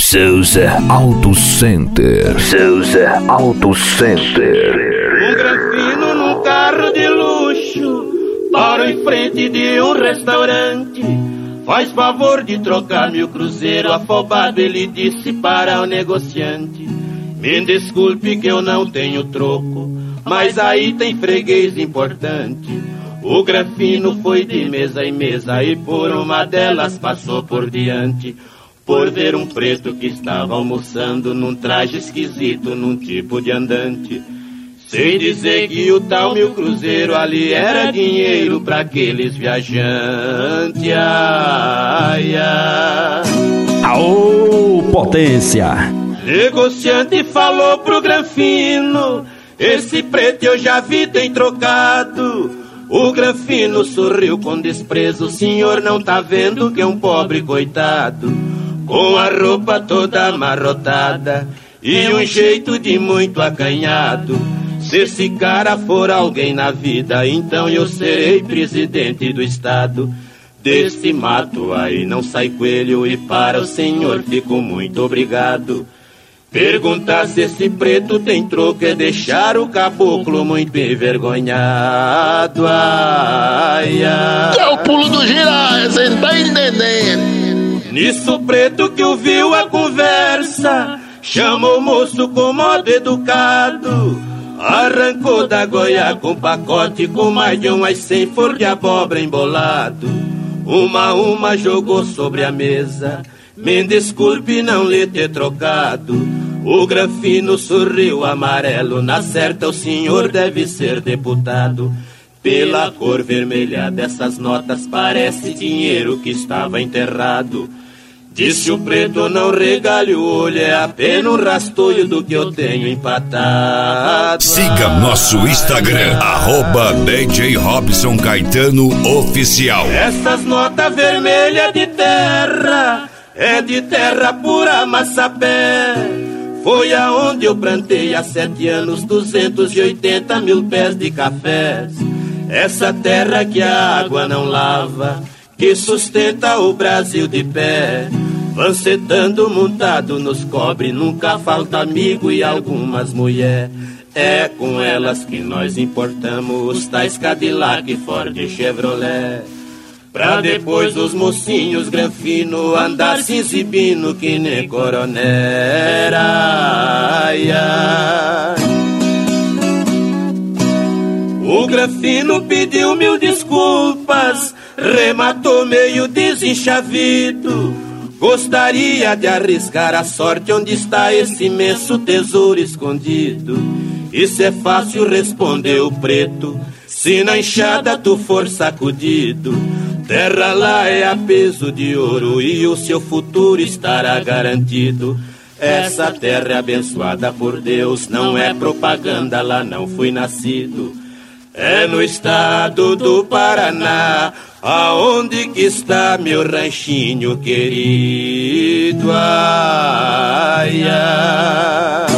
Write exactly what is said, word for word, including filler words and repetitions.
Souza Auto Center. Souza Auto Center. Um grafino num carro de luxo, para em frente de um restaurante. Faz favor de trocar meu cruzeiro, afobado ele disse para o negociante. Me desculpe que eu não tenho troco, mas aí tem freguês importante. O grafino foi de mesa em mesa e por uma delas passou por diante. Por ver um preto que estava almoçando num traje esquisito, num tipo de andante. Sem dizer que o tal meu cruzeiro ali era dinheiro pra aqueles viajantes. Ai, ai. Aô, potência! Negociante falou pro grafino: esse preto eu já vi, tem trocado. O grafino sorriu com desprezo: o senhor não tá vendo que é um pobre coitado, com a roupa toda amarrotada e um jeito de muito acanhado. Se esse cara for alguém na vida, então eu serei presidente do estado. Desse mato aí não sai coelho e para o senhor fico muito obrigado. Perguntar se esse preto tem troco é deixar o caboclo muito envergonhado. Ai, ai. Que é o pulo do girar, você não tá entendendo. Nisso o preto que ouviu a conversa chamou o moço com modo educado. Arrancou da goia com pacote com mais de umas cem flor de abóbora embolado. Uma a uma jogou sobre a mesa. Me desculpe não lhe ter trocado. O grafino sorriu amarelo. Na certa o senhor deve ser deputado. Pela cor vermelha dessas notas parece dinheiro que estava enterrado. Disse o preto: não regale o olho, é apenas um rastolho do que eu tenho empatado. Siga nosso Instagram, arroba D J Robson Caetano Oficial. Essas notas vermelhas de terra é de terra pura massapé. Foi aonde eu plantei há sete anos duzentos e oitenta mil pés de cafés. Essa terra que a água não lava, que sustenta o Brasil de pé. Lancetando montado nos cobre, nunca falta amigo e algumas mulher. É com elas que nós importamos os tais Cadillac, Ford e Chevrolet. Pra depois os mocinhos granfino andar se exibindo que nem coronel. Ai, ai. O grafino pediu mil desculpas, rematou meio desenchavido. Gostaria de arriscar a sorte onde está esse imenso tesouro escondido. Isso é fácil, respondeu o preto, se na enxada tu for sacudido. Terra lá é a peso de ouro e o seu futuro estará garantido. Essa terra é abençoada por Deus, não é propaganda, lá não fui nascido. É no estado do Paraná, aonde que está meu ranchinho querido. Ai, ai.